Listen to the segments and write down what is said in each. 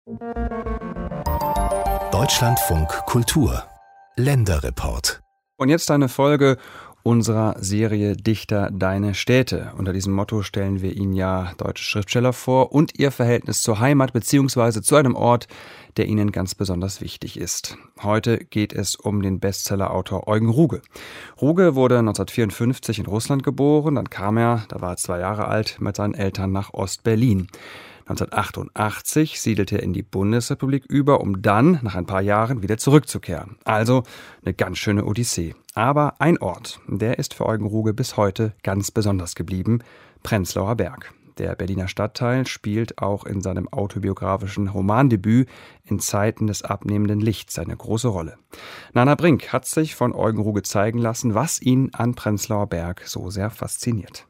Deutschlandfunk Kultur Länderreport. Und jetzt eine Folge unserer Serie Dichter, deine Städte. Unter diesem Motto stellen wir Ihnen ja deutsche Schriftsteller vor und ihr Verhältnis zur Heimat bzw. zu einem Ort, der Ihnen ganz besonders wichtig ist. Heute geht es um den Bestsellerautor Eugen Ruge. Ruge wurde 1954 in Russland geboren, dann kam er, da war er 2 Jahre alt, mit seinen Eltern nach Ost-Berlin. 1988 siedelte er in die Bundesrepublik über, um dann nach ein paar Jahren wieder zurückzukehren. Also eine ganz schöne Odyssee. Aber ein Ort, der ist für Eugen Ruge bis heute ganz besonders geblieben: Prenzlauer Berg. Der Berliner Stadtteil spielt auch in seinem autobiografischen Romandebüt In Zeiten des abnehmenden Lichts eine große Rolle. Nana Brink hat sich von Eugen Ruge zeigen lassen, was ihn an Prenzlauer Berg so sehr fasziniert.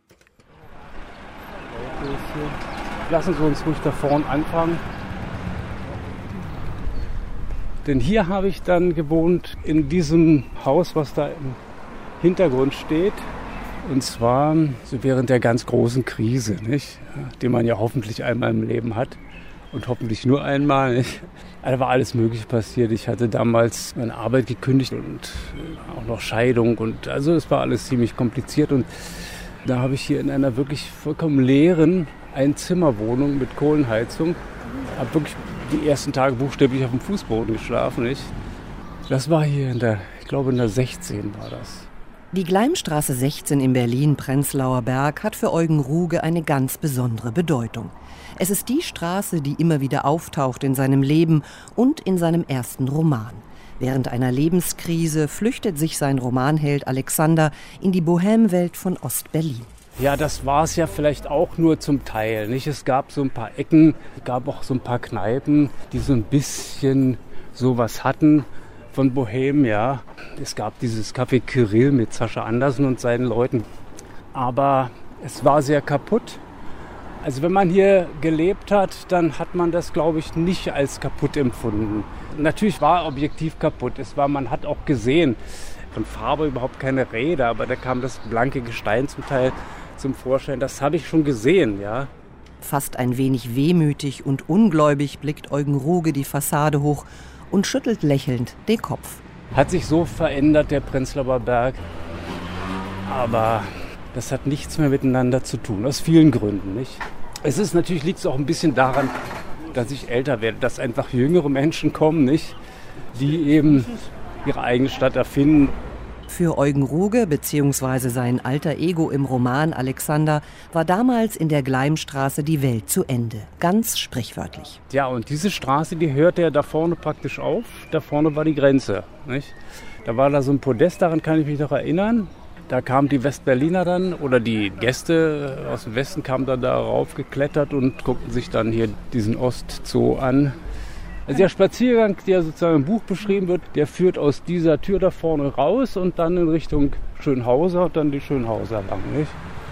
Lassen Sie uns ruhig da vorne anfangen. Denn hier habe ich dann gewohnt, in diesem Haus, was da im Hintergrund steht. Und zwar so während der ganz großen Krise, nicht? Die man ja hoffentlich einmal im Leben hat. Und hoffentlich nur einmal, nicht? Da war alles Mögliche passiert. Ich hatte damals meine Arbeit gekündigt und auch noch Scheidung. Und also es war alles ziemlich kompliziert. Und da habe ich hier in einer wirklich vollkommen leeren Einzimmerwohnung mit Kohlenheizung. Habe wirklich die ersten Tage buchstäblich auf dem Fußboden geschlafen. Nicht? Das war hier in der 16 war das. Die Gleimstraße 16 in Berlin-Prenzlauer Berg hat für Eugen Ruge eine ganz besondere Bedeutung. Es ist die Straße, die immer wieder auftaucht in seinem Leben und in seinem ersten Roman. Während einer Lebenskrise flüchtet sich sein Romanheld Alexander in die Bohème-Welt von Ost-Berlin. Ja, das war es ja vielleicht auch nur zum Teil, nicht? Es gab so ein paar Ecken, es gab auch so ein paar Kneipen, die so ein bisschen sowas hatten von Bohème, ja. Es gab dieses Café Kyrill mit Sascha Andersen und seinen Leuten. Aber es war sehr kaputt. Also wenn man hier gelebt hat, dann hat man das, glaube ich, nicht als kaputt empfunden. Natürlich war objektiv kaputt. Man hat auch gesehen, von Farbe überhaupt keine Rede, aber da kam das blanke Gestein zum Teil zum Vorschein. Das habe ich schon gesehen, ja. Fast ein wenig wehmütig und ungläubig blickt Eugen Ruge die Fassade hoch und schüttelt lächelnd den Kopf. Hat sich so verändert, der Prenzlauer Berg. Aber das hat nichts mehr miteinander zu tun, aus vielen Gründen, nicht? Liegt es auch ein bisschen daran, dass ich älter werde, dass einfach jüngere Menschen kommen, nicht? Die eben ihre eigene Stadt erfinden. Für Eugen Ruge bzw. sein alter Ego im Roman Alexander war damals in der Gleimstraße die Welt zu Ende. Ganz sprichwörtlich. Ja, und diese Straße, die hörte ja da vorne praktisch auf. Da vorne war die Grenze, nicht? Da war da so ein Podest, daran kann ich mich noch erinnern. Da kamen die Westberliner dann, oder die Gäste aus dem Westen kamen dann da raufgeklettert und guckten sich dann hier diesen Ostzoo an. Also der Spaziergang, der sozusagen im Buch beschrieben wird, der führt aus dieser Tür da vorne raus und dann in Richtung Schönhauser und dann die Schönhauser lang, nicht?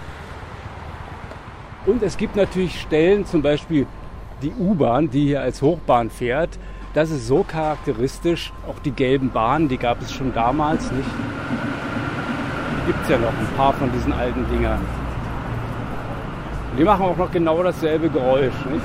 Und es gibt natürlich Stellen, zum Beispiel die U-Bahn, die hier als Hochbahn fährt. Das ist so charakteristisch. Auch die gelben Bahnen, die gab es schon damals, nicht? Die gibt es ja noch, ein paar von diesen alten Dingern. Die machen auch noch genau dasselbe Geräusch, nicht?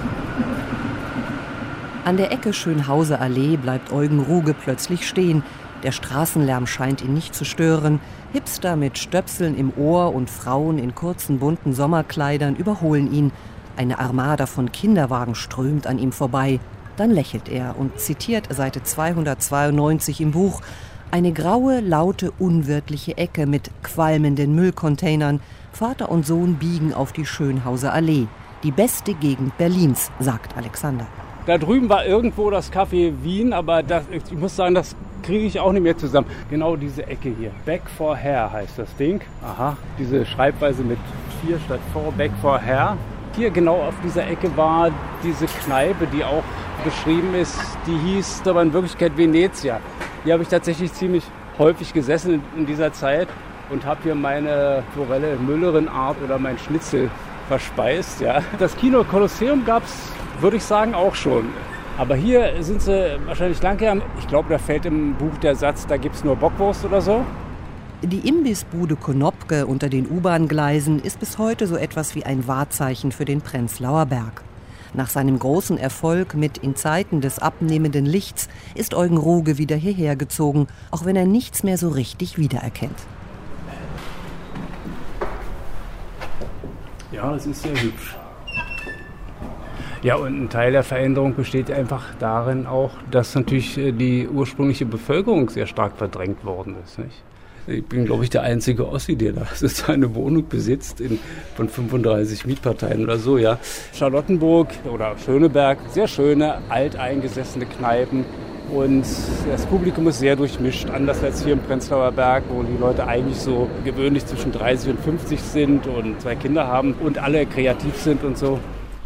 An der Ecke Schönhauser Allee bleibt Eugen Ruge plötzlich stehen. Der Straßenlärm scheint ihn nicht zu stören. Hipster mit Stöpseln im Ohr und Frauen in kurzen bunten Sommerkleidern überholen ihn. Eine Armada von Kinderwagen strömt an ihm vorbei. Dann lächelt er und zitiert Seite 292 im Buch: Eine graue, laute, unwirtliche Ecke mit qualmenden Müllcontainern. Vater und Sohn biegen auf die Schönhauser Allee. Die beste Gegend Berlins, sagt Alexander. Da drüben war irgendwo das Café Wien, aber ich muss sagen, das kriege ich auch nicht mehr zusammen. Genau diese Ecke hier. Back for Hair heißt das Ding. Aha, diese Schreibweise mit 4 statt 4, Back for Hair. Hier genau auf dieser Ecke war diese Kneipe, die auch beschrieben ist, die hieß aber in Wirklichkeit Venezia. Hier habe ich tatsächlich ziemlich häufig gesessen in dieser Zeit und habe hier meine Forelle Müllerin-Art oder mein Schnitzel verspeist. Ja. Das Kino Kolosseum gab es, würde ich sagen, auch schon. Aber hier sind sie wahrscheinlich lang her. Ich glaube, da fällt im Buch der Satz, da gibt es nur Bockwurst oder so. Die Imbissbude Konopke unter den U-Bahn-Gleisen ist bis heute so etwas wie ein Wahrzeichen für den Prenzlauer Berg. Nach seinem großen Erfolg mit In Zeiten des abnehmenden Lichts ist Eugen Ruge wieder hierher gezogen, auch wenn er nichts mehr so richtig wiedererkennt. Ja, das ist sehr hübsch. Ja, und ein Teil der Veränderung besteht einfach darin auch, dass natürlich die ursprüngliche Bevölkerung sehr stark verdrängt worden ist, nicht? Ich bin, glaube ich, der einzige Ossi, der da eine Wohnung besitzt von 35 Mietparteien oder so, ja. Charlottenburg oder Schöneberg, sehr schöne, alteingesessene Kneipen. Und das Publikum ist sehr durchmischt, anders als hier im Prenzlauer Berg, wo die Leute eigentlich so gewöhnlich zwischen 30 und 50 sind und 2 Kinder haben und alle kreativ sind und so.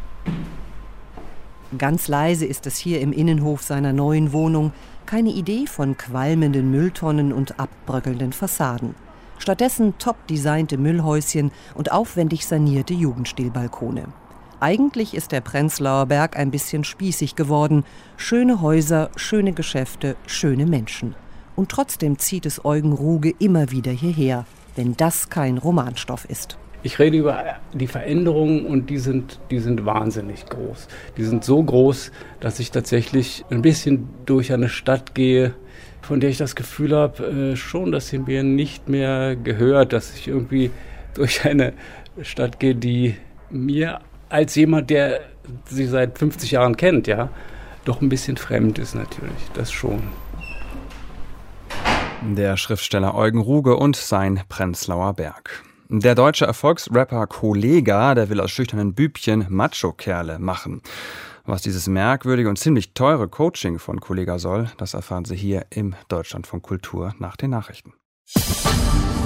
Ganz leise ist es hier im Innenhof seiner neuen Wohnung. Keine Idee von qualmenden Mülltonnen und abbröckelnden Fassaden. Stattdessen top designte Müllhäuschen und aufwendig sanierte Jugendstilbalkone. Eigentlich ist der Prenzlauer Berg ein bisschen spießig geworden. Schöne Häuser, schöne Geschäfte, schöne Menschen. Und trotzdem zieht es Eugen Ruge immer wieder hierher, wenn das kein Romanstoff ist. Ich rede über die Veränderungen und die sind wahnsinnig groß. Die sind so groß, dass ich tatsächlich ein bisschen durch eine Stadt gehe, von der ich das Gefühl habe, schon, dass sie mir nicht mehr gehört, dass ich irgendwie durch eine Stadt gehe, die mir als jemand, der sie seit 50 Jahren kennt, ja, doch ein bisschen fremd ist natürlich, das schon. Der Schriftsteller Eugen Ruge und sein Prenzlauer Berg. Der deutsche Erfolgsrapper Kollegah, der will aus schüchternen Bübchen Macho-Kerle machen. Was dieses merkwürdige und ziemlich teure Coaching von Kollegah soll, das erfahren Sie hier im Deutschlandfunk Kultur nach den Nachrichten.